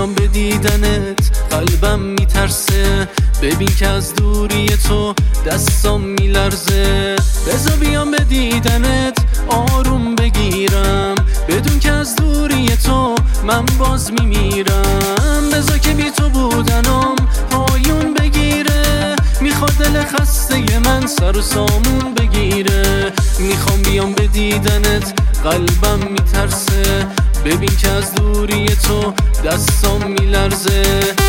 بیام به دیدنت قلبم میترسه، ببین که از دوری تو دستام میلرزه. بذار بیام به دیدنت آروم بگیرم، بدون که از دوری تو من باز میمیرم. بذار که بی تو بودنم پایون بگیره، میخواد دل خسته من سر و سامون بگیره. میخوام بیام به دیدنت قلبم میترسه، ببین که از دوری تو دستام میلرزه.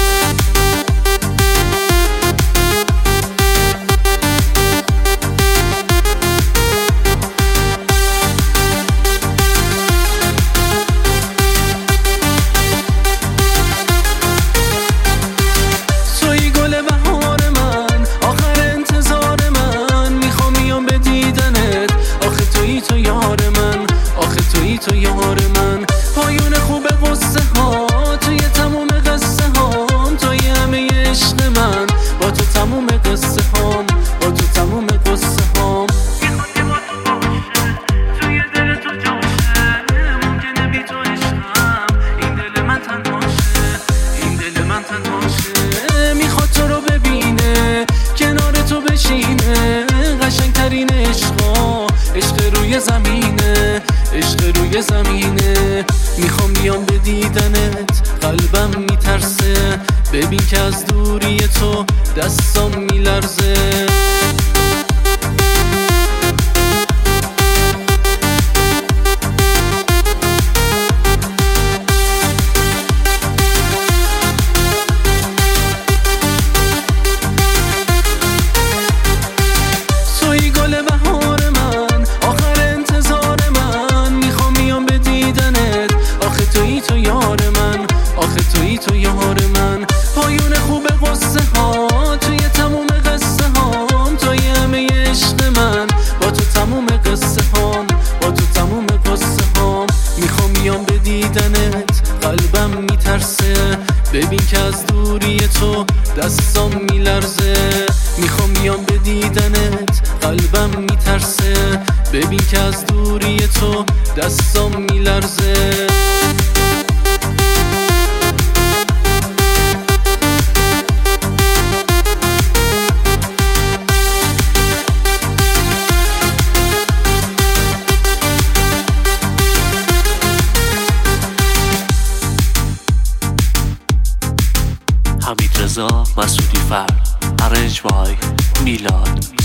توی گل بهار من، آخر انتظار من، میخوام بیام به دیدنت. آخه تویی تو یار من، آخه تویی تو یار من. پایون خوب قصه ها، توی تموم قصه هام، توی همه عشق من، با تو تموم قصه هام، با تو تموم قصه هام. میخوندی با تو باشه، توی دل تو جاشه، ممکنه بی تو عشقم این دل من تنهاشه، این دل من تنهاشه. میخواد تو رو ببینه، کنار تو بشینه، قشنگترین عشقا عشق روی زمینه، عشق روی زمینه. میخوام بیام به دیدنت قلبم میترسه، ببین که از دوری تو دستام میلرزه. توی گل بهار من، آخر انتظار من، میخوام بیام به دیدنت. آخه تویی تو یار من، آخه تویی تو یار من. پایون خوب قصه ها، توی تموم قصه هام، توی همه عشق من، با تو تموم قصه هام، با تو تموم قصه هام. میخوام بیام به دیدنت قلبم میترسه، ببین که از دوری تو دستام میلرزه. میخوام بیام به دیدنت قلبم میترسه، ببین که از دوری تو دستام میلرزه. حمید رضا مسعودی فرد، ارنج بای میلاد.